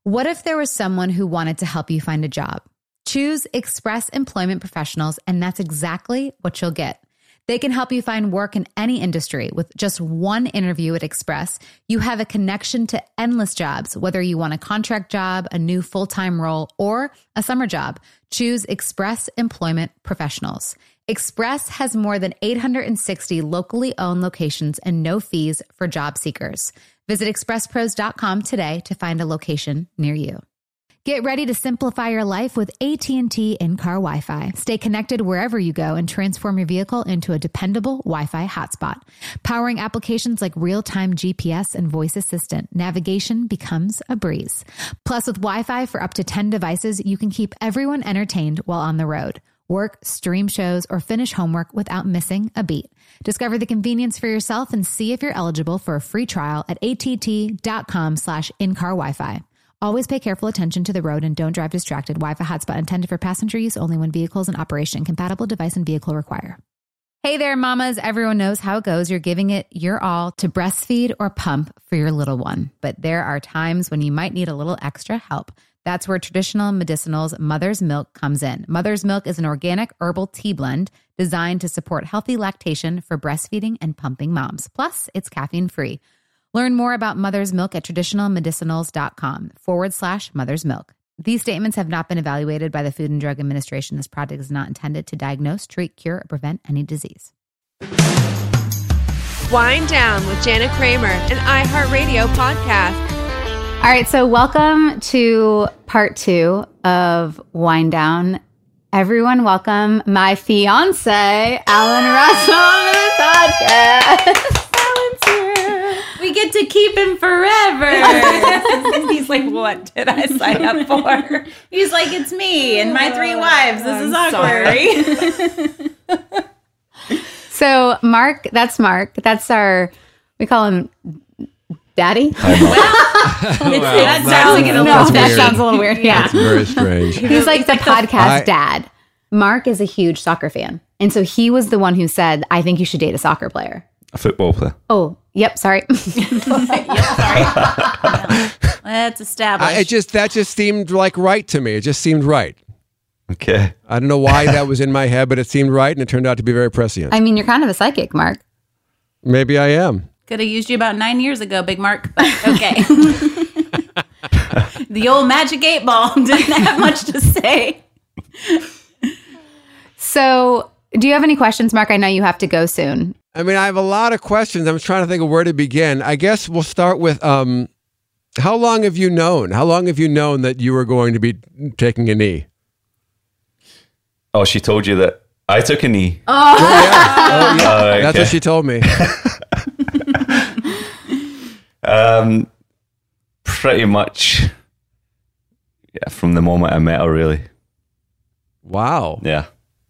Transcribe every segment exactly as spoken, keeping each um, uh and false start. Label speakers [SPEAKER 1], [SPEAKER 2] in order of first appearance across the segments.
[SPEAKER 1] What if there was someone who wanted to help you find a job? Choose Express Employment Professionals, and that's exactly what you'll get. They can help you find work in any industry. With just one interview at Express, you have a connection to endless jobs, whether you want a contract job, a new full-time role, or a summer job. Choose Express Employment Professionals. Express has more than eight hundred sixty locally owned locations and no fees for job seekers. Visit express pros dot com today to find a location near you. Get ready to simplify your life with A T and T in-car Wi-Fi. Stay connected wherever you go and transform your vehicle into a dependable Wi-Fi hotspot. Powering applications like real-time G P S and voice assistant, navigation becomes a breeze. Plus, with Wi-Fi for up to ten devices, you can keep everyone entertained while on the road. Work, stream shows, or finish homework without missing a beat. Discover the convenience for yourself and see if you're eligible for a free trial at att.com slash in-car Wi-Fi. Always pay careful attention to the road and don't drive distracted. Wi-Fi hotspot intended for passenger use only when vehicles in operation. Compatible device and vehicle require. Hey there, mamas. Everyone knows how it goes. You're giving it your all to breastfeed or pump for your little one. But there are times when you might need a little extra help. That's where traditional medicinals Mother's Milk comes in. Mother's Milk is an organic herbal tea blend designed to support healthy lactation for breastfeeding and pumping moms. Plus, it's caffeine-free. Learn more about Mother's Milk at traditionalmedicinals.com forward slash Mother's Milk. These statements have not been evaluated by the Food and Drug Administration. This product is not intended to diagnose, treat, cure, or prevent any disease.
[SPEAKER 2] Wind Down with Jana Kramer, an iHeartRadio podcast.
[SPEAKER 1] All right, so welcome to part two of Wind Down. Everyone, welcome my fiance, Alan Russell, to the podcast.
[SPEAKER 3] We get to keep him forever. He's like, what did I sign up for? He's like, it's me and my three wives. This
[SPEAKER 1] I'm
[SPEAKER 3] is awkward.
[SPEAKER 1] So Mark, that's Mark. That's our, we call him Daddy.
[SPEAKER 3] Well, it's,
[SPEAKER 4] Well,
[SPEAKER 3] that
[SPEAKER 4] that's-
[SPEAKER 3] sounds like
[SPEAKER 1] no,
[SPEAKER 3] a
[SPEAKER 4] that's
[SPEAKER 1] that
[SPEAKER 4] weird.
[SPEAKER 1] sounds a little weird. Yeah.
[SPEAKER 4] That's very strange.
[SPEAKER 1] He's like the podcast
[SPEAKER 4] I-
[SPEAKER 1] dad. Mark is a huge soccer fan. And so he was the one who said, I think you should date a soccer player.
[SPEAKER 5] A football player.
[SPEAKER 1] Oh, yep. Sorry.
[SPEAKER 3] Yep, sorry. Let's establish.
[SPEAKER 4] I, it just that just seemed like right to me. It just seemed right.
[SPEAKER 5] Okay.
[SPEAKER 4] I don't know why that was in my head, but it seemed right, and it turned out to be very prescient.
[SPEAKER 1] I mean, you're kind of a psychic, Mark.
[SPEAKER 4] Maybe I am.
[SPEAKER 3] Could have used you about nine years ago, Big Mark, but okay. The old magic eight ball didn't have much to say.
[SPEAKER 1] So do you have any questions, Mark? I know you have to go soon.
[SPEAKER 4] I mean, I have a lot of questions. I'm trying to think of where to begin. I guess we'll start with um, how long have you known? How long have you known that you were going to be taking a knee?
[SPEAKER 5] Oh, she told you that I took a knee.
[SPEAKER 4] Oh, yeah. Oh, yeah.
[SPEAKER 5] Oh, okay.
[SPEAKER 4] That's what she told me.
[SPEAKER 5] Um, pretty much. Yeah, from the moment I met her, really.
[SPEAKER 4] Wow.
[SPEAKER 5] Yeah.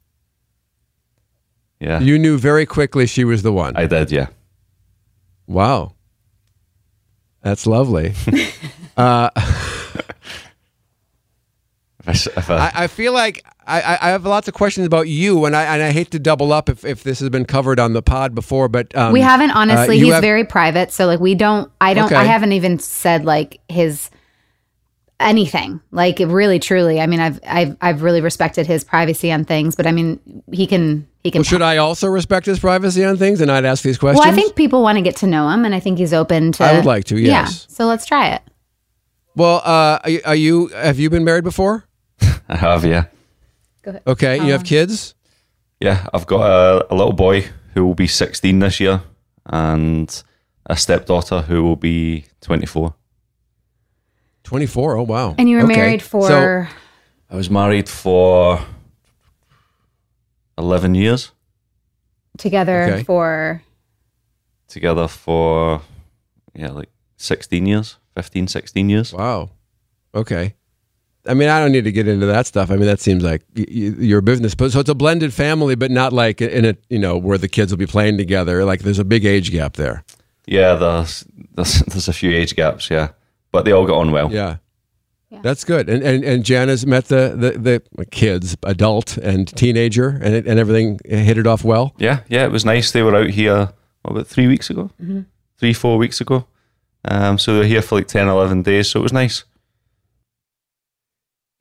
[SPEAKER 5] Yeah.
[SPEAKER 4] You knew very quickly she was the one.
[SPEAKER 5] I did, yeah.
[SPEAKER 4] Wow. That's lovely. uh,
[SPEAKER 5] If I, s- if I,
[SPEAKER 4] I, I feel like I, I I have lots of questions about you, and I and I hate to double up if, if this has been covered on the pod before, but um,
[SPEAKER 1] We haven't, honestly.
[SPEAKER 4] uh, you
[SPEAKER 1] He's
[SPEAKER 4] have-
[SPEAKER 1] very private. So like we don't, I don't,
[SPEAKER 4] Okay.
[SPEAKER 1] I haven't even said like his anything. Like really, truly. I mean, I've, I've, I've really respected his privacy on things, but I mean, he can, he can.
[SPEAKER 4] Well, should I also respect his privacy on things and not ask these questions?
[SPEAKER 1] Well, I think people want to get to know him, and I think he's open to.
[SPEAKER 4] I would like to, yes.
[SPEAKER 1] Yeah. So let's try it.
[SPEAKER 4] Well, uh, are, you- are you? Have you been married before?
[SPEAKER 5] I have, yeah.
[SPEAKER 4] Okay, you have kids.
[SPEAKER 5] Yeah, I've got a, a little boy who will be sixteen this year and a stepdaughter who will be twenty-four.
[SPEAKER 4] Twenty-four. Oh, wow.
[SPEAKER 1] And you were
[SPEAKER 4] Okay.
[SPEAKER 1] married for.
[SPEAKER 4] So,
[SPEAKER 5] I was married for eleven years,
[SPEAKER 1] together
[SPEAKER 4] Okay.
[SPEAKER 1] for.
[SPEAKER 5] together for, yeah, like sixteen years, fifteen, sixteen years.
[SPEAKER 4] wow. Okay. I mean, I don't need to get into that stuff. I mean, that seems like y- y- your business. But so it's a blended family, but not like in a you know where the kids will be playing together. Like there's a big age gap there.
[SPEAKER 5] Yeah, there's, there's, there's a few age gaps, yeah. But they all got on well.
[SPEAKER 4] Yeah. That's good. And and and Jana's met the the, the kids, adult and teenager, and it, and everything hit it off well.
[SPEAKER 5] Yeah, yeah, it was nice. They were out here, what, about three weeks ago?
[SPEAKER 1] Mm-hmm.
[SPEAKER 5] Three, four weeks ago. Um, so they were here for like ten, eleven days, so it was nice.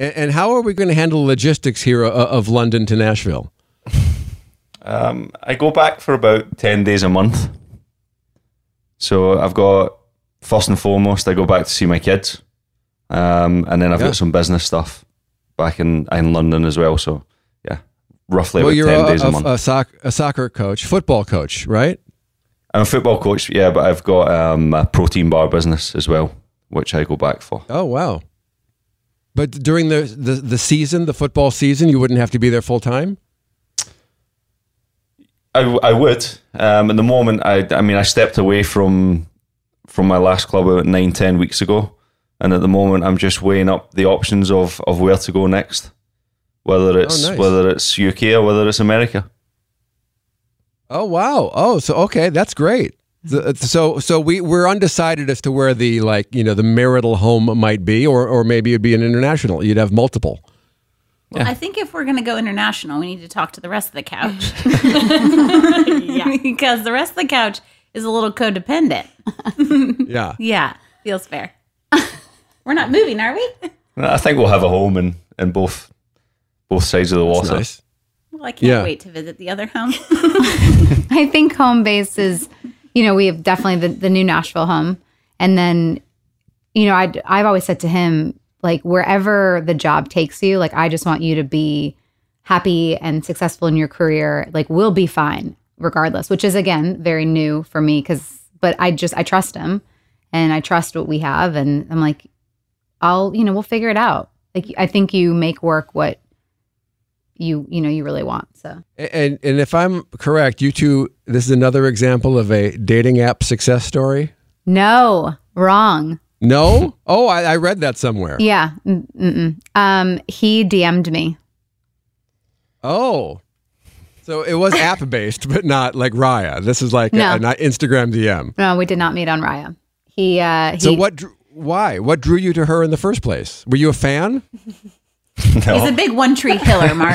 [SPEAKER 4] And, and how are we going to handle logistics here of, of London to Nashville?
[SPEAKER 5] Um, I go back for about ten days a month. So I've got, first and foremost, I go back to see my kids. Um, and then I've
[SPEAKER 4] Yeah.
[SPEAKER 5] got some business stuff back in, in London as well. So yeah, roughly
[SPEAKER 4] Well,
[SPEAKER 5] about
[SPEAKER 4] you're
[SPEAKER 5] ten
[SPEAKER 4] a,
[SPEAKER 5] days a,
[SPEAKER 4] a,
[SPEAKER 5] month.
[SPEAKER 4] a, soc- a soccer coach, football coach, right?
[SPEAKER 5] I'm a football coach, yeah, but I've got um, a protein bar business as well, which I go back for.
[SPEAKER 4] Oh, wow. But during the, the, the season, the football season, you wouldn't have to be there full time?
[SPEAKER 5] I, I would. Um, at the moment, I, I mean, I stepped away from from my last club about nine, ten weeks ago. And at the moment, I'm just weighing up the options of, of where to go next, whether it's
[SPEAKER 4] Oh, nice.
[SPEAKER 5] whether it's U K or whether it's America.
[SPEAKER 4] Oh, wow. Oh, so, okay, that's great. So, so, so we, we're undecided as to where the, like, you know, the marital home might be, or, or maybe it'd be an international. You'd have multiple.
[SPEAKER 3] Well, I think if we're going to go international, we need to talk to the rest of the couch. yeah. Because the rest of the couch is a little codependent.
[SPEAKER 4] Yeah.
[SPEAKER 3] Yeah, feels fair. We're not moving, are we?
[SPEAKER 5] I think we'll have a home in, in both both sides of the
[SPEAKER 4] That's
[SPEAKER 5] water.
[SPEAKER 4] nice.
[SPEAKER 3] Well, I can't
[SPEAKER 4] Yeah.
[SPEAKER 3] wait to visit the other home.
[SPEAKER 1] I think home base is, you know, we have definitely the, the new Nashville home. And then, you know, I, I've always said to him, like, wherever the job takes you, like, I just want you to be happy and successful in your career. Like, we'll be fine regardless, which is, again, very new for me because, but I just, I trust him and I trust what we have. And I'm like, I'll, you know, we'll figure it out. Like, I think you make work what you, you know, you really want. So.
[SPEAKER 4] And, and if I'm correct, you two, this is another example of a dating app success story?
[SPEAKER 1] No, wrong.
[SPEAKER 4] No? Oh, I, I read that somewhere.
[SPEAKER 1] Yeah. Mm, Mm-mm. Um, he D M'd me.
[SPEAKER 4] Oh. So it was app based, but not like Raya. This is like
[SPEAKER 1] No.
[SPEAKER 4] a, not Instagram D M.
[SPEAKER 1] No, we did not meet on Raya. He, uh, he
[SPEAKER 4] So what? Drew, why? What drew you to her in the first place? Were you a fan?
[SPEAKER 5] No,
[SPEAKER 3] He's a big one tree killer, Mark.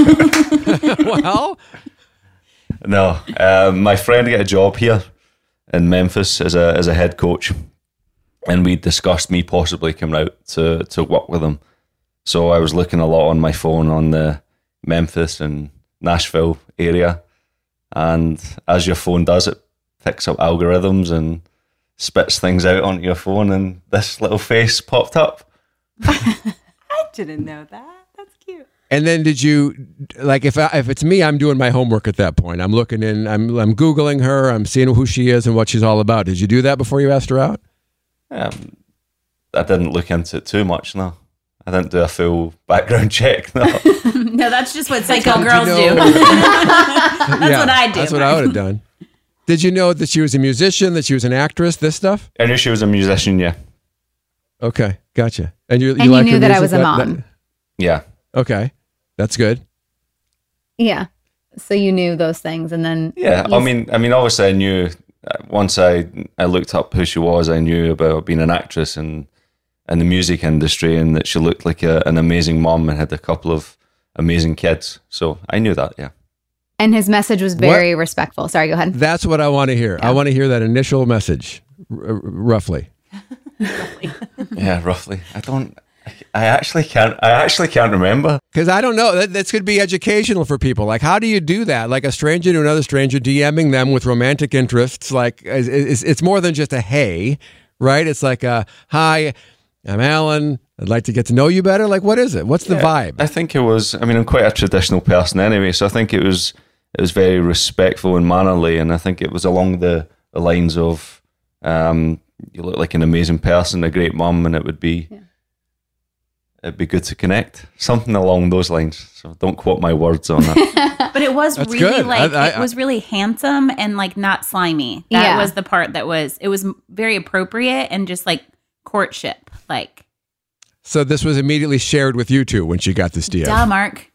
[SPEAKER 4] Well,
[SPEAKER 5] no. Um, my friend got a job here in Memphis as a as a head coach, and we discussed me possibly coming out to to work with him. So I was looking a lot on my phone on the Memphis and Nashville area, and as your phone does, it picks up algorithms and spits things out onto your phone, and this little face popped up.
[SPEAKER 6] I didn't know that. That's cute.
[SPEAKER 4] and then did you like if I, if it's me, I'm doing my homework at that point. I'm looking in. I'm I'm googling her. I'm seeing who she is and what she's all about. Did you do that before you asked her out?
[SPEAKER 5] Um, I didn't look into it too much. No, I didn't do a full background check. No.
[SPEAKER 3] No, that's just what psycho girls
[SPEAKER 4] know-
[SPEAKER 3] do.
[SPEAKER 4] That's
[SPEAKER 3] what I do,
[SPEAKER 4] That's what
[SPEAKER 3] Mark.
[SPEAKER 4] I would have done. Did you know that she was a musician? That she was an actress? This stuff?
[SPEAKER 5] I knew she was a musician. Yeah,
[SPEAKER 4] Okay, gotcha. And you,
[SPEAKER 1] And you
[SPEAKER 4] like
[SPEAKER 1] knew
[SPEAKER 4] her
[SPEAKER 1] that I
[SPEAKER 4] music?
[SPEAKER 1] was a mom.
[SPEAKER 5] yeah.
[SPEAKER 4] okay, that's good.
[SPEAKER 1] yeah. So you knew those things. And then,
[SPEAKER 5] Yeah, I
[SPEAKER 1] you-
[SPEAKER 5] mean, I mean, obviously, I knew uh, once I I looked up who she was. I knew about being an actress and in the music industry, and that she looked like a, an amazing mom and had a couple of amazing kids. So I knew that. Yeah,
[SPEAKER 1] and his message was very respectful. Sorry, go ahead.
[SPEAKER 4] That's what I want to hear. I want to hear that initial message, r- r- roughly.
[SPEAKER 5] yeah, roughly. I don't. I- I actually can't. I actually can't remember.
[SPEAKER 4] Because I don't know. That, this could be educational for people. Like, how do you do that? Like a stranger to another stranger, DMing them with romantic interests. Like, it's, it's, it's more than just a hey, right? It's like a hi, I'm Alan. I'd like to get to know you better. Like, what is it? What's the vibe?
[SPEAKER 5] I think it was. I mean, I'm quite a traditional person anyway, so I think it was. It was very respectful and mannerly, and I think it was along the, the lines of, um, you look like an amazing person, a great mum, and it would be. It'd be good to connect. Something along those lines. So don't quote my words on that.
[SPEAKER 3] But it was
[SPEAKER 4] That's
[SPEAKER 3] really
[SPEAKER 4] good.
[SPEAKER 3] like
[SPEAKER 4] I- I-
[SPEAKER 3] it was really handsome and like not slimy. That
[SPEAKER 1] Yeah.
[SPEAKER 3] was the part that was it was very appropriate and just like courtship. Like,
[SPEAKER 4] So this was immediately shared with you two when she got this D M.
[SPEAKER 3] duh, Mark.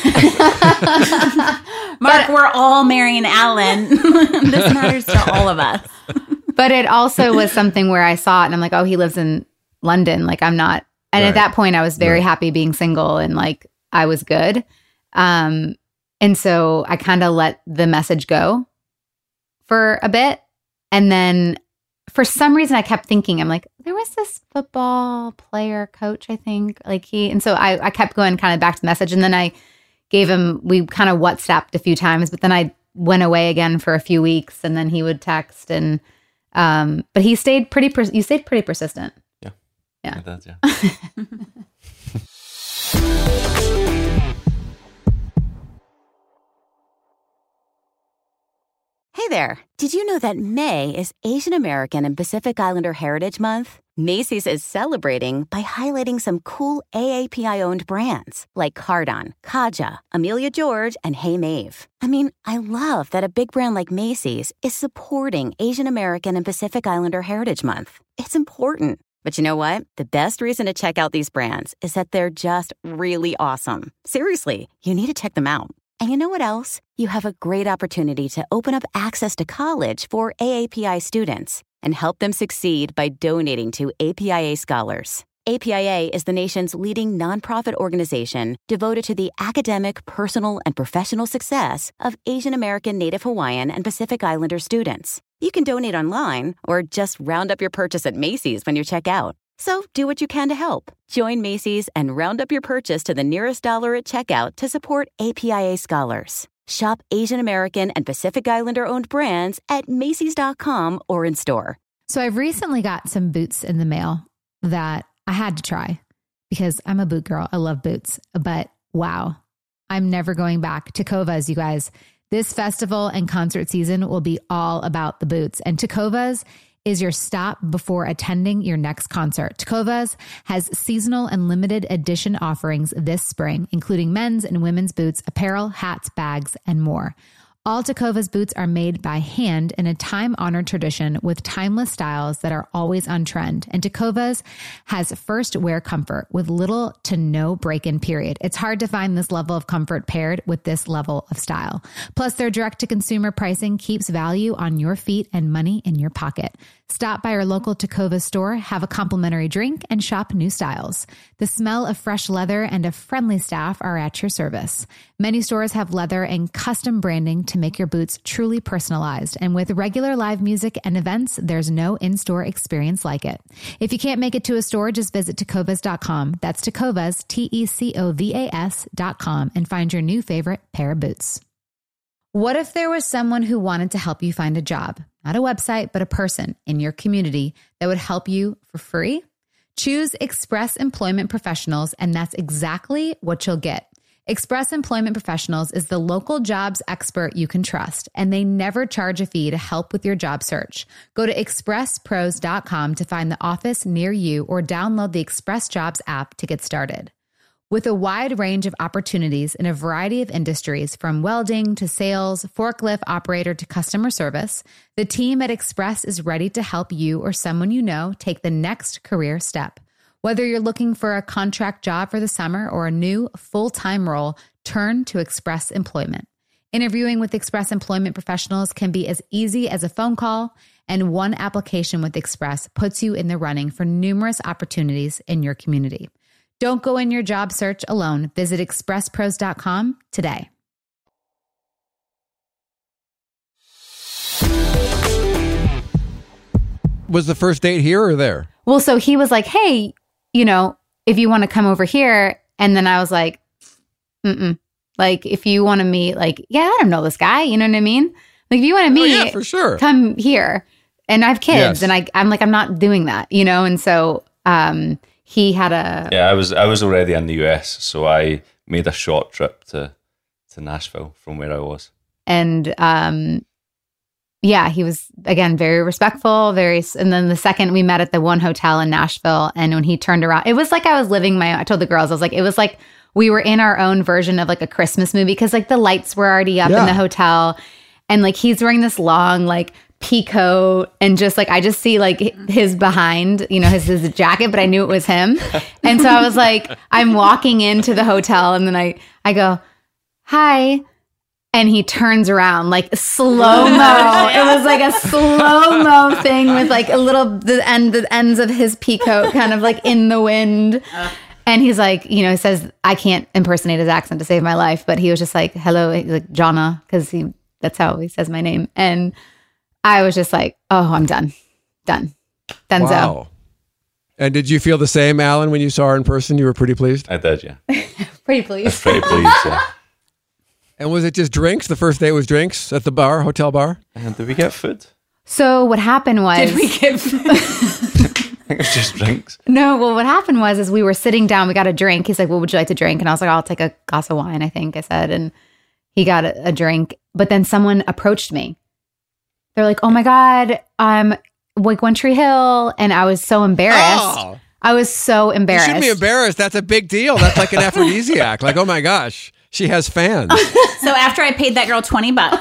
[SPEAKER 3] Mark, we're all marrying Alan. This matters to all of us.
[SPEAKER 1] But it also was something where I saw it and I'm like, oh, he lives in London. Like, I'm not. And
[SPEAKER 4] Right.
[SPEAKER 1] at that point, I was very happy being single and like I was good. Um, and so I kind of let the message go for a bit. And then for some reason I kept thinking, I'm like, there was this football player coach, I think, like he, and so I, I kept going kind of back to the message. And then I gave him, we kind of WhatsApped a few times, but then I went away again for a few weeks and then he would text and, um, but he stayed pretty, pers- you stayed pretty persistent.
[SPEAKER 5] Yeah.
[SPEAKER 1] Yeah.
[SPEAKER 5] Did, yeah.
[SPEAKER 7] Hey there. Did you know that May is Asian American and Pacific Islander Heritage Month? Macy's is celebrating by highlighting some cool A A P I-owned brands like Cardon, Kaja, Amelia George, and Hey Mave. I mean, I love that a big brand like Macy's is supporting Asian American and Pacific Islander Heritage Month. It's important. But you know what? The best reason to check out these brands is that they're just really awesome. Seriously, you need to check them out. And you know what else? You have a great opportunity to open up access to college for A A P I students and help them succeed by donating to A P I A Scholars. A P I A is the nation's leading nonprofit organization devoted to the academic, personal, and professional success of Asian American, Native Hawaiian, and Pacific Islander students. You can donate online or just round up your purchase at Macy's when you check out. So do what you can to help. Join Macy's and round up your purchase to the nearest dollar at checkout to support A P I A Scholars. Shop Asian American and Pacific Islander-owned brands at Macy's dot com or in store.
[SPEAKER 1] So I've recently got some boots in the mail that I had to try because I'm a boot girl. I love boots. But wow, I'm never going back. Tecovas, you guys. This festival and concert season will be all about the boots. And Tecovas is your stop before attending your next concert. Tecovas has seasonal and limited edition offerings this spring, including men's and women's boots, apparel, hats, bags, and more. All Tecovas boots are made by hand in a time-honored tradition with timeless styles that are always on trend. And Tecovas has first wear comfort with little to no break-in period. It's hard to find this level of comfort paired with this level of style. Plus, their direct-to-consumer pricing keeps value on your feet and money in your pocket. Stop by our local Tecovas store, have a complimentary drink, and shop new styles. The smell of fresh leather and a friendly staff are at your service. Many stores have leather and custom branding to make your boots truly personalized. And with regular live music and events, there's no in-store experience like it. If you can't make it to a store, just visit tecovas dot com. That's Tecovas, T E C O V A S dot com, and find your new favorite pair of boots. What if there was someone who wanted to help you find a job? Not a website, but a person in your community that would help you for free? Choose Express Employment Professionals, and that's exactly what you'll get. Express Employment Professionals is the local jobs expert you can trust, and they never charge a fee to help with your job search. Go to express pros dot com to find the office near you or download the Express Jobs app to get started. With a wide range of opportunities in a variety of industries, from welding to sales, forklift operator to customer service, the team at Express is ready to help you or someone you know take the next career step. Whether you're looking for a contract job for the summer or a new full-time role, turn to Express Employment. Interviewing with Express Employment Professionals can be as easy as a phone call, and one application with Express puts you in the running for numerous opportunities in your community. Don't go in your job search alone. Visit express pros dot com today.
[SPEAKER 4] Was the first date here or there?
[SPEAKER 1] Well, so he was like, hey, you know, if you want to come over here. And then I was like, mm-mm. Like, if you want to meet, like, yeah, I don't know this guy. You know what I mean? Like, if you want to meet,
[SPEAKER 4] oh, yeah, for sure.
[SPEAKER 1] Come here. And I have kids. Yes. And I, I'm like, I'm not doing that, you know? And so, um, he had a...
[SPEAKER 5] Yeah, I was I was already in the U S, so I made a short trip to, to Nashville from where I was.
[SPEAKER 1] And um, yeah, he was, again, very respectful, very... And then the second we met at the one hotel in Nashville, and when he turned around, it was like I was living my... I told the girls, I was like, it was like we were in our own version of like a Christmas movie, because like the lights were already up yeah. in the hotel, and like he's wearing this long like pea coat, and just like I just see like his behind, you know, his his jacket, but I knew it was him. And so I was like, I'm walking into the hotel, and then I I go, hi, and he turns around like slow mo. It was like a slow mo thing with like a little the end the ends of his pea coat kind of like in the wind. And he's like, you know, he says, I can't impersonate his accent to save my life, but he was just like, hello, like Jonna, because he that's how he says my name. And I was just like, oh, I'm done. done. Dunzo.
[SPEAKER 4] Wow. And did you feel the same, Alan, when you saw her in person? You were pretty pleased?
[SPEAKER 5] I did, yeah.
[SPEAKER 1] Pretty pleased.
[SPEAKER 5] Pretty pleased, yeah.
[SPEAKER 4] And was it just drinks? The first date was drinks at the bar, hotel bar?
[SPEAKER 5] And did we get food?
[SPEAKER 1] So what happened was...
[SPEAKER 3] Did we get
[SPEAKER 5] I think it was just drinks.
[SPEAKER 1] No, well, what happened was is we were sitting down. We got a drink. He's like, what would you like to drink? And I was like, I'll take a glass of wine, I think I said. And he got a, a drink. But then someone approached me. They're like, oh my God, I'm like One Tree Hill. And I was so embarrassed.
[SPEAKER 4] Oh.
[SPEAKER 1] I was so
[SPEAKER 4] You
[SPEAKER 1] embarrassed.
[SPEAKER 4] shouldn't be embarrassed. That's a big deal. That's like an aphrodisiac. Like, oh my gosh, she has fans.
[SPEAKER 3] So after I paid that girl twenty bucks,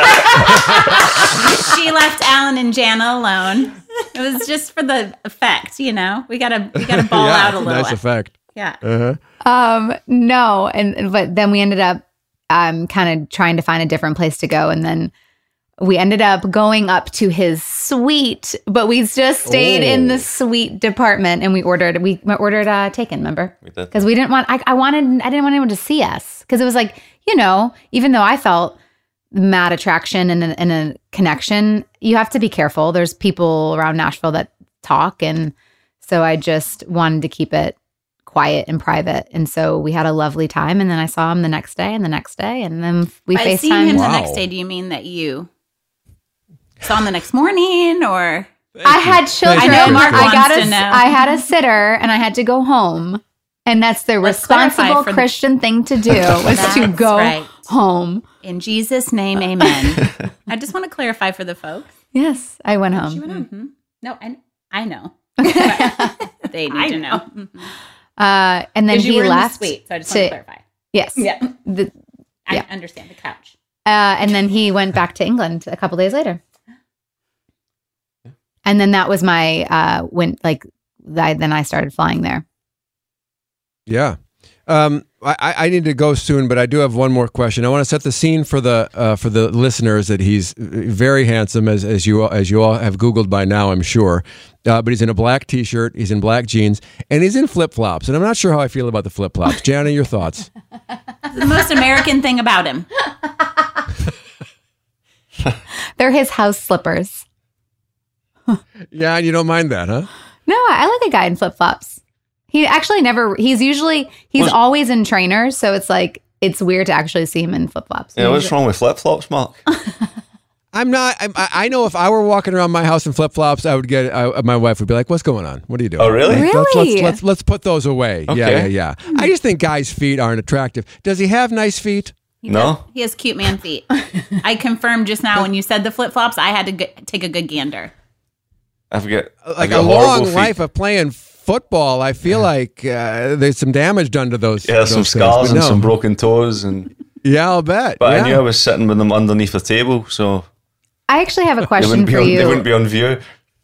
[SPEAKER 3] she left Alan and Jana alone. It was just for the effect, you know. We gotta we gotta ball
[SPEAKER 4] yeah,
[SPEAKER 3] out a little.
[SPEAKER 4] nice effect.
[SPEAKER 3] Yeah.
[SPEAKER 4] Uh-huh.
[SPEAKER 1] Um, no, and but then we ended up um kind of trying to find a different place to go, and then we ended up going up to his suite, but we just stayed
[SPEAKER 4] Oh.
[SPEAKER 1] in the suite department, and we ordered we ordered uh taken, remember?
[SPEAKER 5] We did.
[SPEAKER 1] Because we didn't want I, I wanted I didn't want anyone to see us, because it was like, you know, even though I felt mad attraction and a, and a connection, you have to be careful. There's people around Nashville that talk, and so I just wanted to keep it quiet and private. And so we had a lovely time, and then I saw him the next day and the next day, and then we
[SPEAKER 3] By seeing him
[SPEAKER 1] FaceTimed.
[SPEAKER 3] the
[SPEAKER 4] Wow.
[SPEAKER 3] next day, do you mean that you saw him the next morning, or
[SPEAKER 1] I had children.
[SPEAKER 4] Thank you,
[SPEAKER 3] I know Mark
[SPEAKER 1] I
[SPEAKER 3] wants
[SPEAKER 1] got
[SPEAKER 3] to
[SPEAKER 1] a,
[SPEAKER 3] know.
[SPEAKER 1] I had a sitter, and I had to go home. And that's the
[SPEAKER 3] Let's clarify
[SPEAKER 1] responsible
[SPEAKER 3] for the-
[SPEAKER 1] Christian thing to do, was to
[SPEAKER 3] That's
[SPEAKER 1] go
[SPEAKER 3] right.
[SPEAKER 1] home.
[SPEAKER 3] in Jesus' name, amen? I just want to clarify for the folks.
[SPEAKER 1] Yes, I went home.
[SPEAKER 3] Mm-hmm. No, I I know. They need
[SPEAKER 6] I
[SPEAKER 3] to know.
[SPEAKER 6] know.
[SPEAKER 1] Uh, and then
[SPEAKER 3] Because you
[SPEAKER 1] he
[SPEAKER 3] were in the
[SPEAKER 1] left.
[SPEAKER 3] suite, so I just
[SPEAKER 1] to-
[SPEAKER 3] want to clarify.
[SPEAKER 1] Yes.
[SPEAKER 3] Yeah,
[SPEAKER 1] The-
[SPEAKER 3] I
[SPEAKER 1] Yeah.
[SPEAKER 3] understand the couch.
[SPEAKER 1] Uh, and then he went back to England a couple days later. And then that was my uh, when like I, then I started flying there.
[SPEAKER 4] Yeah. Um, I, I need to go soon, but I do have one more question. I want to set the scene for the uh, for the listeners that he's very handsome, as as you as you all have Googled by now, I'm sure. Uh, but he's in a black T-shirt, he's in black jeans, and he's in flip flops. And I'm not sure how I feel about the flip flops. Jana, your thoughts?
[SPEAKER 3] The most American thing about him.
[SPEAKER 1] They're his house slippers.
[SPEAKER 4] Yeah, and you don't mind that, huh?
[SPEAKER 1] No, I like a guy in flip flops. He actually never. He's usually he's
[SPEAKER 5] What's-
[SPEAKER 1] always in trainers, so it's like it's weird to actually see him in flip flops.
[SPEAKER 5] Yeah, what's wrong with flip flops, Mark?
[SPEAKER 4] I'm not. I'm, I I know if I were walking around my house in flip flops, I would get. I, my wife would be like, "What's going on? What are you doing?"
[SPEAKER 5] Oh, really?
[SPEAKER 4] Let's, let's,
[SPEAKER 1] Really?
[SPEAKER 4] let's let's let's put those away. Yeah, yeah,
[SPEAKER 5] Okay.
[SPEAKER 4] yeah. I just think guys' feet aren't attractive. Does he have nice feet?
[SPEAKER 3] He
[SPEAKER 5] No?
[SPEAKER 3] does. He has cute man feet. I confirmed just now when you said the flip flops, I had to g- take a good gander.
[SPEAKER 5] I forget.
[SPEAKER 4] Like
[SPEAKER 5] I've
[SPEAKER 4] a
[SPEAKER 5] got horrible
[SPEAKER 4] long
[SPEAKER 5] feet.
[SPEAKER 4] life of playing football, I feel like uh, there's some damage done to those.
[SPEAKER 5] Yeah, some
[SPEAKER 4] those things,
[SPEAKER 5] scars
[SPEAKER 4] but
[SPEAKER 5] and
[SPEAKER 4] no.
[SPEAKER 5] some broken toes, and
[SPEAKER 4] Yeah, I'll bet.
[SPEAKER 5] but
[SPEAKER 4] yeah.
[SPEAKER 5] I knew I was sitting with them underneath a table, so
[SPEAKER 1] I actually have a
[SPEAKER 5] they
[SPEAKER 1] question
[SPEAKER 5] wouldn't be
[SPEAKER 1] for
[SPEAKER 5] on,
[SPEAKER 1] you.
[SPEAKER 5] they wouldn't be on view.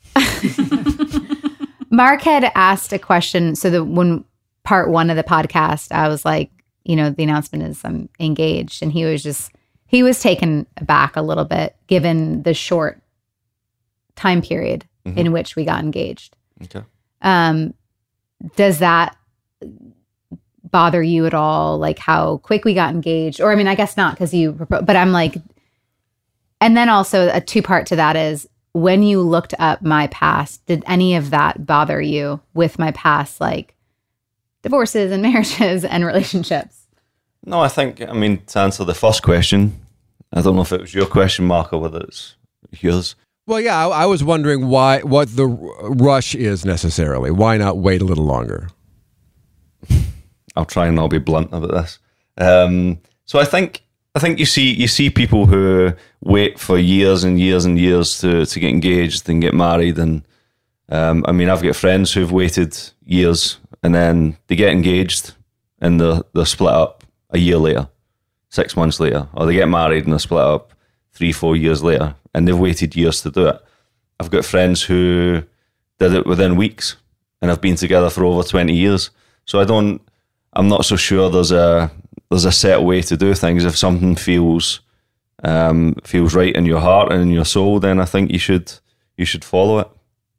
[SPEAKER 1] Mark had asked a question. So that when part one of the podcast, I was like, you know, the announcement is I'm engaged, and he was just he was taken aback a little bit given the short time period
[SPEAKER 5] Mhm.
[SPEAKER 1] in which we got engaged.
[SPEAKER 5] Okay.
[SPEAKER 1] Um, does that bother you at all? Like how quick we got engaged? Or I mean, I guess not because you proposed, but I'm like, and then also a two part to that is when you looked up my past, did any of that bother you with my past, like divorces and marriages and relationships?
[SPEAKER 5] No, I think, I mean, to answer the first question, I don't know if it was your question, Mark, or whether it's yours.
[SPEAKER 4] Well, yeah, I, I was wondering why, what the r- rush is necessarily. Why not wait a little longer?
[SPEAKER 5] I'll try and I'll be blunt about this. Um, so I think I think you see you see people who wait for years and years and years to, to get engaged and get married, and um, I mean I've got friends who've waited years and then they get engaged and they're they're split up a year later, six months later, or they get married and they're split up three four years later, and they've waited years to do it. I've got friends who did it within weeks and have been together for over twenty years. So I don't. I'm not so sure there's a there's a set way to do things. If something feels um, feels right in your heart and in your soul, then I think you should you should follow it.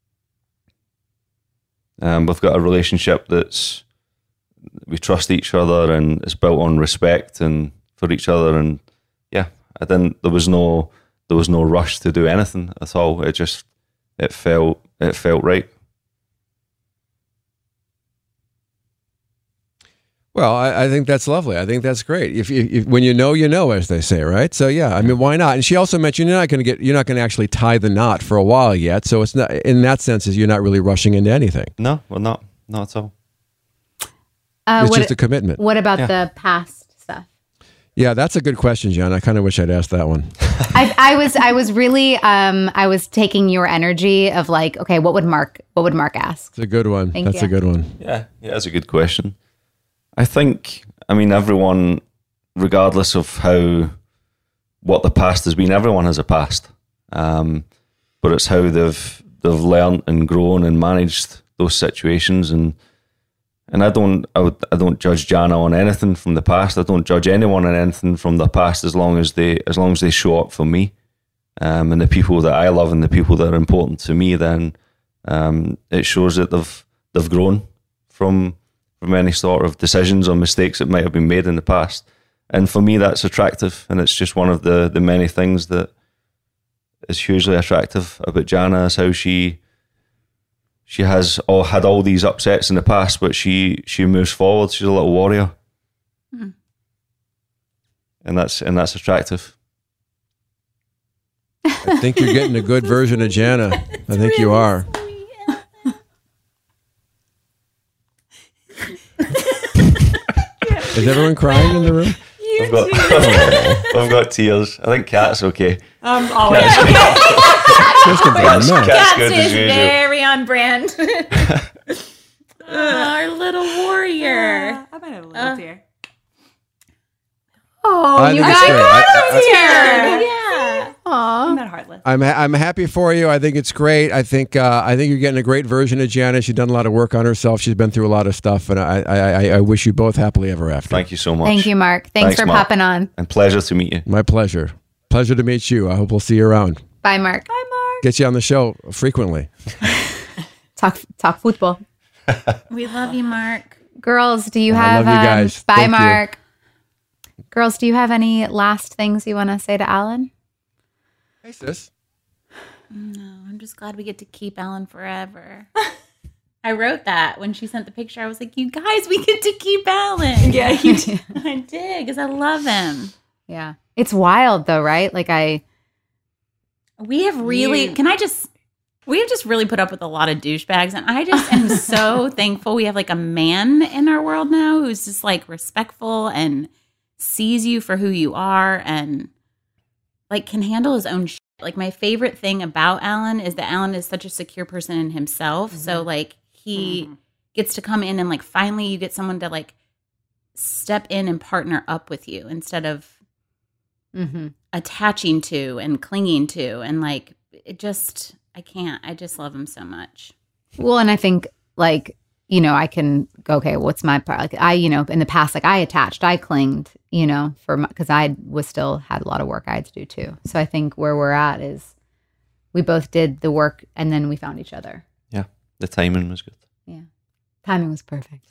[SPEAKER 5] Um, we've got a relationship that's we trust each other and it's built on respect and for each other. And yeah, I didn't. There was no there was no rush to do anything at all. It just it felt it felt right.
[SPEAKER 4] Well, I, I think that's lovely. I think that's great. If, if, if when you know, you know, as they say, right? So yeah, I mean, why not? And she also mentioned you're not going to get, you're not going to actually tie the knot for a while yet. So it's not, in that sense, is you're not really rushing into anything.
[SPEAKER 5] No, well, not not at all.
[SPEAKER 1] Uh,
[SPEAKER 4] It's
[SPEAKER 1] what,
[SPEAKER 4] just a commitment.
[SPEAKER 1] what about
[SPEAKER 5] Yeah.
[SPEAKER 1] the past stuff?
[SPEAKER 4] Yeah, that's a good question, John. I kind of wish I'd asked that one.
[SPEAKER 1] I, I was I was really um I was taking your energy of like, okay, what would Mark what would Mark ask?
[SPEAKER 4] It's a good one.
[SPEAKER 1] Thank
[SPEAKER 4] That's
[SPEAKER 1] you.
[SPEAKER 4] a good one.
[SPEAKER 5] Yeah, yeah, that's a good question. I think, I mean, everyone, regardless of how, what the past has been, everyone has a past. Um, but it's how they've they've learned and grown and managed those situations. And and I don't I, would, I don't judge Jana on anything from the past. I don't judge anyone on anything from the past as long as they as long as they show up for me, um, and the people that I love and the people that are important to me. Then um, it shows that they've they've grown from. from any sort of decisions or mistakes that might have been made in the past. And for me, that's attractive. And it's just one of the, the many things that is hugely attractive about Jana, is how she she has all had all these upsets in the past, but she she moves forward. She's a little warrior.
[SPEAKER 1] Hmm.
[SPEAKER 5] And that's and that's attractive.
[SPEAKER 4] I think you're getting a good version of Jana. I think you are. Is everyone crying in the room?
[SPEAKER 5] I've got, I've got tears. I think Kat's okay.
[SPEAKER 6] Um, always.
[SPEAKER 4] Just a bit,
[SPEAKER 5] Kat's,
[SPEAKER 4] no.
[SPEAKER 5] Kat's
[SPEAKER 3] Cat
[SPEAKER 5] good as
[SPEAKER 3] is
[SPEAKER 5] usual.
[SPEAKER 3] very on brand. Oh, our little warrior.
[SPEAKER 6] Uh, I might have a little tear.
[SPEAKER 1] Oh,
[SPEAKER 4] I
[SPEAKER 1] you
[SPEAKER 4] think it's
[SPEAKER 1] guys
[SPEAKER 4] great. I- I-
[SPEAKER 3] Yeah.
[SPEAKER 1] Aw.
[SPEAKER 6] I'm not heartless.
[SPEAKER 4] I'm ha- I'm happy for you. I think it's great. I think uh, I think you're getting a great version of Jana. She's done a lot of work on herself. She's been through a lot of stuff, and I I, I, I wish you both happily ever after.
[SPEAKER 5] Thank you so much.
[SPEAKER 1] Thank you, Mark. Thanks,
[SPEAKER 5] Thanks,
[SPEAKER 1] for
[SPEAKER 5] Mark.
[SPEAKER 1] popping on.
[SPEAKER 5] And pleasure to meet you.
[SPEAKER 4] My pleasure. Pleasure to meet you. I hope we'll see you around.
[SPEAKER 1] Bye, Mark.
[SPEAKER 6] Bye, Mark.
[SPEAKER 4] Get you on the show frequently.
[SPEAKER 1] Talk talk football.
[SPEAKER 3] We love you, Mark.
[SPEAKER 1] Girls, do you
[SPEAKER 4] I
[SPEAKER 1] have
[SPEAKER 4] love you
[SPEAKER 1] um,
[SPEAKER 4] guys.
[SPEAKER 1] bye,
[SPEAKER 4] Thank you.
[SPEAKER 1] Mark. Girls, do you have any last things you want to say to Alan?
[SPEAKER 4] Hey, sis.
[SPEAKER 3] No, I'm just glad we get to keep Alan forever. I wrote that when she sent the picture. I was like, you guys, we get to keep Alan.
[SPEAKER 6] Yeah, you did.
[SPEAKER 3] I did, because I love him.
[SPEAKER 1] Yeah. It's wild though, right? Like I
[SPEAKER 3] We have really,
[SPEAKER 6] You-
[SPEAKER 3] can I just, we have just really put up with a lot of douchebags. And I just am so thankful we have like a man in our world now who's just like respectful and sees you for who you are and like can handle his own shit. Like my favorite thing about Alan is that Alan is such a secure person in himself.
[SPEAKER 6] Mm-hmm.
[SPEAKER 3] So like he gets to come in and like finally you get someone to like step in and partner up with you instead of
[SPEAKER 1] mm-hmm.
[SPEAKER 3] attaching to and clinging to. And like it just, I can't, I just love him so much.
[SPEAKER 1] Well, and I think like, you know, I can go, okay, what's my part? Like I, you know, in the past, like I attached, I clinged, you know, for my, cause I was still had a lot of work I had to do too. So I think where we're at is we both did the work and then we found each other.
[SPEAKER 5] Yeah, the timing was good.
[SPEAKER 1] Yeah. Timing was perfect.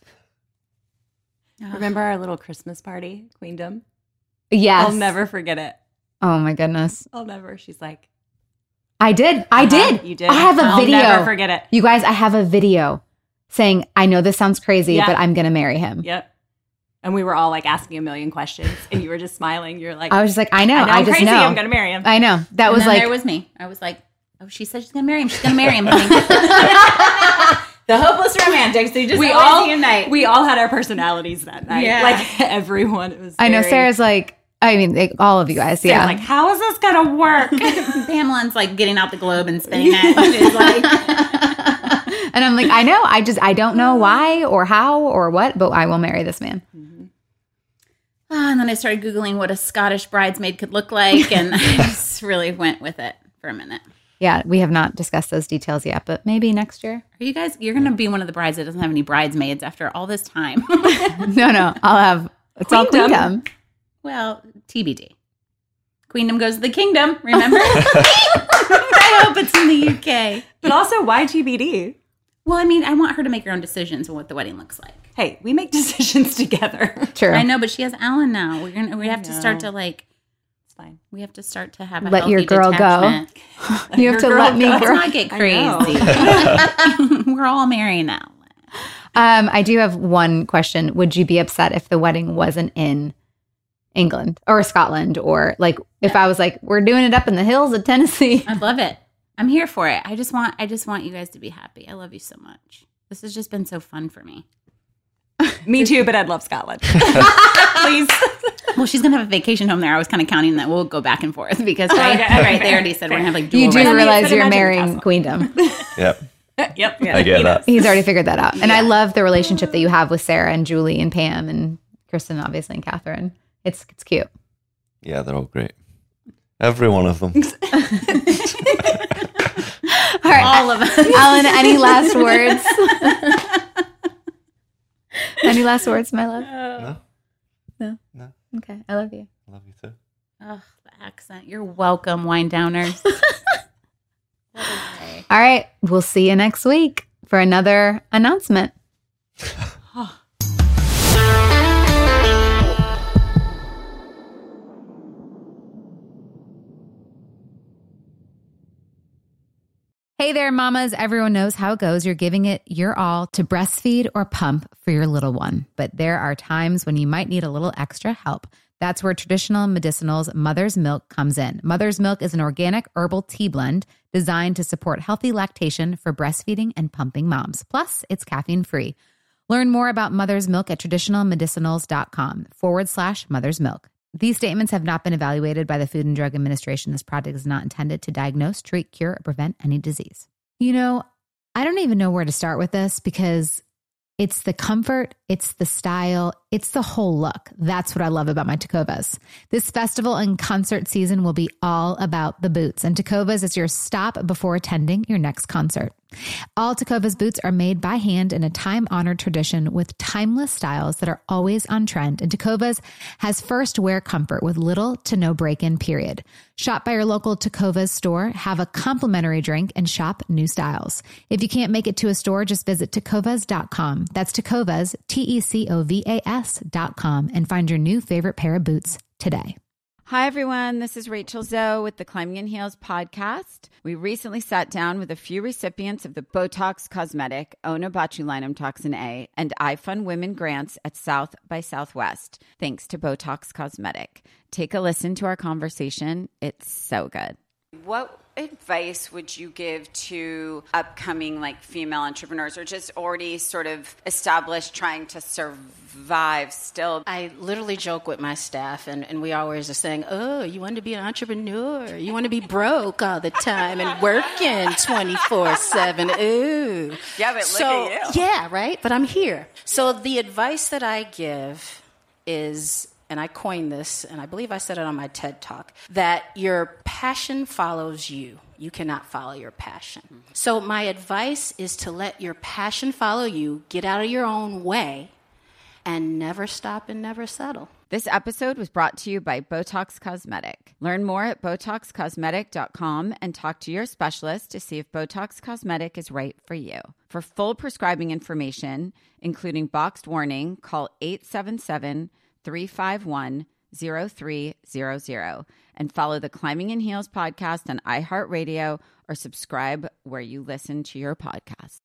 [SPEAKER 6] Remember our little Christmas party, Queendom?
[SPEAKER 1] Yes.
[SPEAKER 6] I'll never forget it.
[SPEAKER 1] Oh my goodness.
[SPEAKER 6] I'll never. She's like,
[SPEAKER 1] I did. I
[SPEAKER 6] uh-huh,
[SPEAKER 1] did.
[SPEAKER 6] You did.
[SPEAKER 1] I have a
[SPEAKER 6] I'll
[SPEAKER 1] video.
[SPEAKER 6] never forget it.
[SPEAKER 1] You guys, I have a video saying, I know this sounds crazy,
[SPEAKER 6] Yeah.
[SPEAKER 1] but I'm going to marry him.
[SPEAKER 6] Yep. And we were all like asking a million questions, and you were just smiling. You're like,
[SPEAKER 1] I was just like, I know.
[SPEAKER 6] I know,
[SPEAKER 1] I,
[SPEAKER 6] I'm
[SPEAKER 1] just
[SPEAKER 6] crazy.
[SPEAKER 1] know.
[SPEAKER 6] I'm gonna marry him.
[SPEAKER 1] I know. That
[SPEAKER 3] And
[SPEAKER 1] was
[SPEAKER 3] then
[SPEAKER 1] like,
[SPEAKER 3] there was me. I was like, oh, she said she's gonna marry him. She's gonna marry him. honey. The hopeless romantics. They just
[SPEAKER 6] we
[SPEAKER 3] always
[SPEAKER 6] all
[SPEAKER 3] unite.
[SPEAKER 6] we all had our personalities that night.
[SPEAKER 3] Yeah.
[SPEAKER 6] Like everyone. It was.
[SPEAKER 1] I know
[SPEAKER 6] very-
[SPEAKER 1] Sarah's like, I mean, like, all of you guys.
[SPEAKER 6] Sarah's
[SPEAKER 1] Yeah.
[SPEAKER 6] like, how is this gonna work?
[SPEAKER 3] Pamela's like getting out the globe and spinning it. It's like,
[SPEAKER 1] and I'm like, I know. I just, I don't know why or how or what, but I will marry this man.
[SPEAKER 3] oh, and then I started Googling what a Scottish bridesmaid could look like, and I just really went with it for a minute.
[SPEAKER 1] Yeah. We have not discussed those details yet, but maybe next year.
[SPEAKER 3] Are you guys, you're going to be one of the brides that doesn't have any bridesmaids after all this time.
[SPEAKER 1] No, no. I'll have, it's all
[SPEAKER 6] Queendom.
[SPEAKER 1] queendom.
[SPEAKER 3] Well, T B D. Queendom goes to the kingdom, remember? I hope it's in the U K.
[SPEAKER 6] But also, why T B D?
[SPEAKER 3] Well, I mean, I want her to make her own decisions on what the wedding looks like.
[SPEAKER 6] Hey, we make decisions together.
[SPEAKER 1] True.
[SPEAKER 3] I know, but she has Alan now. We're gonna we have to start
[SPEAKER 6] know.
[SPEAKER 3] to like
[SPEAKER 6] fine.
[SPEAKER 3] We have to start to have a
[SPEAKER 1] Let your
[SPEAKER 3] healthy
[SPEAKER 1] girl
[SPEAKER 3] detachment.
[SPEAKER 1] go. You have to let me
[SPEAKER 3] Let's
[SPEAKER 1] go.
[SPEAKER 3] not get
[SPEAKER 6] I
[SPEAKER 3] crazy. We're all married now.
[SPEAKER 1] Um, I do have one question. Would you be upset if the wedding wasn't in England or Scotland, or like if I was like, we're doing it up in the hills of Tennessee?
[SPEAKER 3] I love it. I'm here for it. I just want I just want you guys to be happy. I love you so much. This has just been so fun for me.
[SPEAKER 6] Me too, but I'd love Scotland. Please.
[SPEAKER 3] Well, she's gonna have a vacation home there. I was kind of counting that we'll go back and forth because right,
[SPEAKER 6] Okay.
[SPEAKER 3] right, they already said we're gonna have like dual
[SPEAKER 1] You do
[SPEAKER 3] residence.
[SPEAKER 1] realize
[SPEAKER 6] but
[SPEAKER 1] you're
[SPEAKER 6] imagine
[SPEAKER 1] marrying
[SPEAKER 6] Castle.
[SPEAKER 1] queendom.
[SPEAKER 5] Yep.
[SPEAKER 6] Yep.
[SPEAKER 5] I get that.
[SPEAKER 1] He's already figured that out. And I love the relationship that you have with Sarah and Julie and Pam and Kristen, obviously, and Catherine. It's it's cute.
[SPEAKER 5] Yeah, they're all great. Every one of them.
[SPEAKER 1] All right.
[SPEAKER 3] All of us.
[SPEAKER 1] Alan, any last words? Any last words, my love?
[SPEAKER 5] No?
[SPEAKER 1] No.
[SPEAKER 5] No.
[SPEAKER 1] Okay. I love you.
[SPEAKER 5] I love you too.
[SPEAKER 3] Oh, the accent. You're welcome, wine downers.
[SPEAKER 1] All right. We'll see you next week for another announcement. Hey there, mamas. Everyone knows how it goes. You're giving it your all to breastfeed or pump for your little one. But there are times when you might need a little extra help. That's where Traditional Medicinals Mother's Milk comes in. Mother's Milk is an organic herbal tea blend designed to support healthy lactation for breastfeeding and pumping moms. Plus, it's caffeine-free. Learn more about Mother's Milk at traditionalmedicinals.com forward slash mother's milk. These statements have not been evaluated by the Food and Drug Administration. This product is not intended to diagnose, treat, cure, or prevent any disease. You know, I don't even know where to start with this because it's the comfort, it's the style, it's the whole look. That's what I love about my Tecovas. This festival and concert season will be all about the boots, and Tecovas is your stop before attending your next concert. All Tecovas boots are made by hand in a time-honored tradition with timeless styles that are always on trend. And Tecovas has first wear comfort with little to no break-in period. Shop by your local Tecovas store, have a complimentary drink, and shop new styles. If you can't make it to a store, just visit tecovas dot com. That's Tecovas, T E C O V A S dot com, and find your new favorite pair of boots today.
[SPEAKER 8] Hi, everyone. This is Rachel Zoe with the Climbing in Heels podcast. We recently sat down with a few recipients of the Botox Cosmetic, Onabotulinum Toxin A, and I Fund Women grants at South by Southwest, thanks to Botox Cosmetic. Take a listen to our conversation. It's so good. What advice would you give to upcoming like female entrepreneurs or just already sort of established trying to survive still?
[SPEAKER 9] I literally joke with my staff, and, and we always are saying, oh, you want to be an entrepreneur? You want to be broke all the time and working twenty-four seven? Ooh.
[SPEAKER 8] Yeah, but look
[SPEAKER 9] so,
[SPEAKER 8] at you.
[SPEAKER 9] Yeah, right? But I'm here. So the advice that I give is, and I coined this, and I believe I said it on my TED Talk, that your passion follows you. You cannot follow your passion. Mm-hmm. So my advice is to let your passion follow you, get out of your own way, and never stop and never settle.
[SPEAKER 8] This episode was brought to you by Botox Cosmetic. Learn more at botox cosmetic dot com and talk to your specialist to see if Botox Cosmetic is right for you. For full prescribing information, including boxed warning, call eight seven seven, three five one, zero three zero zero and follow the Climbing in Heels podcast on iHeartRadio or subscribe where you listen to your podcast.